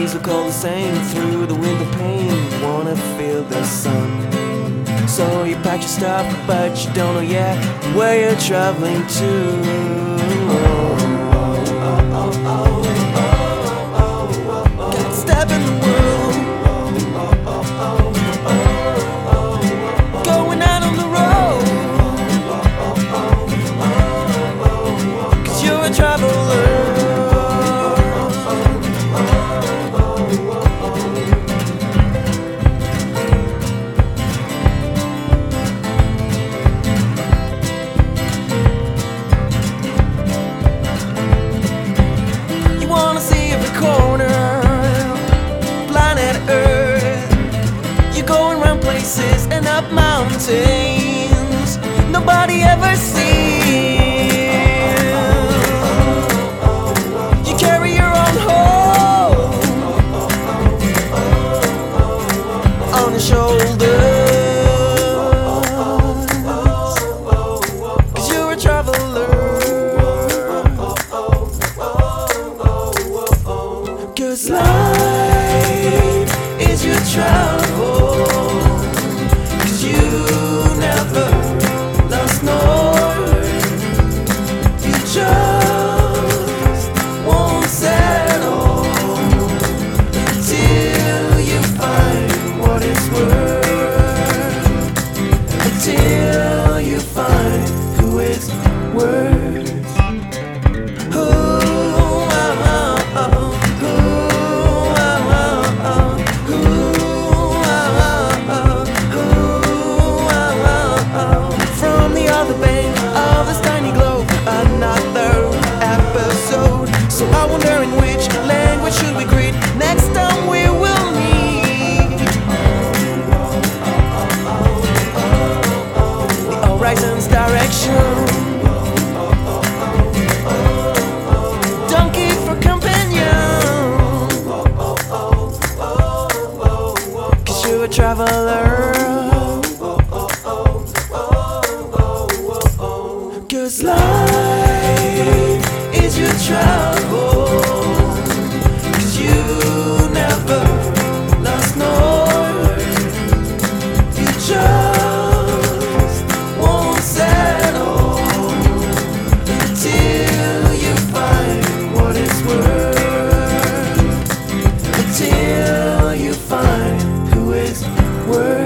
days look all the same through the window pane. You wanna feel the sun, so you pack your stuff, but you don't know yet where you're traveling to. Got step in the world, going out on the road, 'cause you're a traveler. And up mountains nobody ever sees. You carry your own home on your shoulders, 'cause you're a traveler. 'Cause life is your travel. Till you find who is worth. From the other bank of this tiny globe, another episode. So I wonder in which language should we greet next time we will meet. Horizon's direction, donkey for companion, 'cause you're a traveler. 'Cause life is your travel. 'Cause you never lost north. You just won't settle until you find what it's worth. Until you find who is worth.